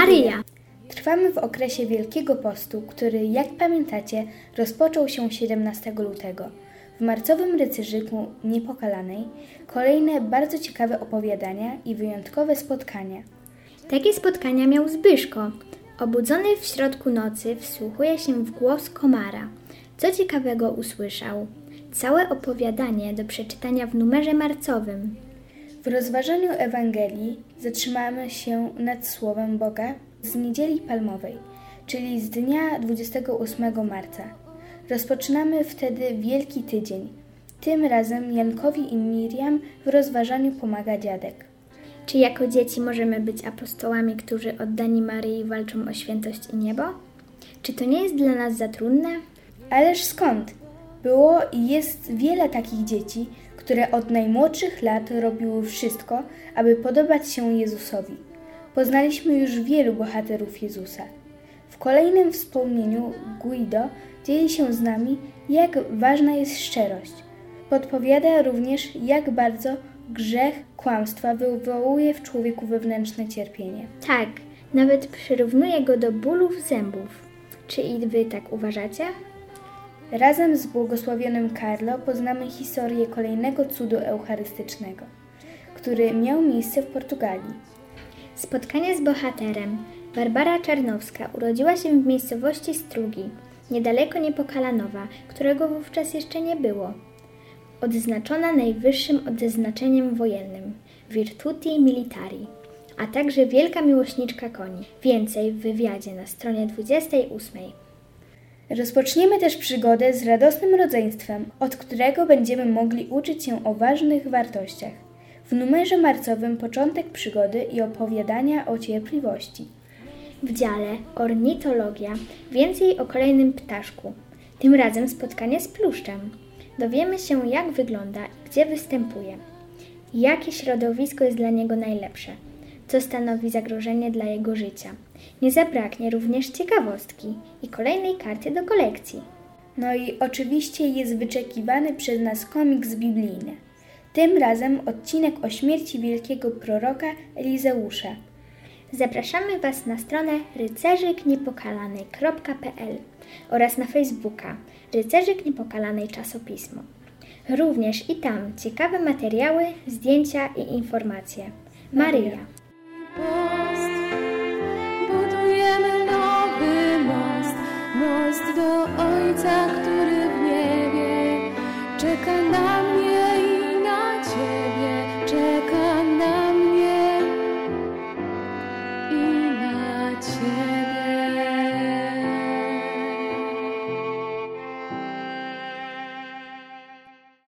Maryja! Trwamy w okresie Wielkiego Postu, który, jak pamiętacie, rozpoczął się 17 lutego. W marcowym rycerzyku Niepokalanej kolejne bardzo ciekawe opowiadania i wyjątkowe spotkania. Takie spotkania miał Zbyszko. Obudzony w środku nocy wsłuchuje się w głos komara. Co ciekawego usłyszał? Całe opowiadanie do przeczytania w numerze marcowym. W rozważaniu Ewangelii zatrzymamy się nad Słowem Boga z Niedzieli Palmowej, czyli z dnia 28 marca. Rozpoczynamy wtedy Wielki Tydzień. Tym razem Jankowi i Miriam w rozważaniu pomaga dziadek. Czy jako dzieci możemy być apostołami, którzy oddani Maryi walczą o świętość i niebo? Czy to nie jest dla nas za trudne? Ależ skąd? Było i jest wiele takich dzieci, które od najmłodszych lat robiły wszystko, aby podobać się Jezusowi. Poznaliśmy już wielu bohaterów Jezusa. W kolejnym wspomnieniu Guido dzieli się z nami, jak ważna jest szczerość. Podpowiada również, jak bardzo grzech kłamstwa wywołuje w człowieku wewnętrzne cierpienie. Tak, nawet przyrównuje go do bólów zębów. Czy i wy tak uważacie? Razem z błogosławionym Carlo poznamy historię kolejnego cudu eucharystycznego, który miał miejsce w Portugalii. Spotkanie z bohaterem. Barbara Czarnowska urodziła się w miejscowości Strugi, niedaleko Niepokalanowa, którego wówczas jeszcze nie było. Odznaczona najwyższym odznaczeniem wojennym Virtuti Militari, a także wielka miłośniczka koni. Więcej w wywiadzie na stronie 28. Rozpoczniemy też przygodę z radosnym rodzeństwem, od którego będziemy mogli uczyć się o ważnych wartościach. W numerze marcowym początek przygody i opowiadania o cierpliwości. W dziale ornitologia więcej o kolejnym ptaszku, tym razem spotkanie z pluszczem. Dowiemy się, jak wygląda i gdzie występuje. Jakie środowisko jest dla niego najlepsze, co stanowi zagrożenie dla jego życia. Nie zabraknie również ciekawostki i kolejnej karty do kolekcji. No i oczywiście jest wyczekiwany przez nas komiks biblijny. Tym razem odcinek o śmierci wielkiego proroka Elizeusza. Zapraszamy Was na stronę rycerzyk-niepokalanej.pl oraz na Facebooka Rycerzyk Niepokalanej Czasopismo. Również i tam ciekawe materiały, zdjęcia i informacje. Maryja. Post, budujemy nowy most do Ojca, który w niebie czeka na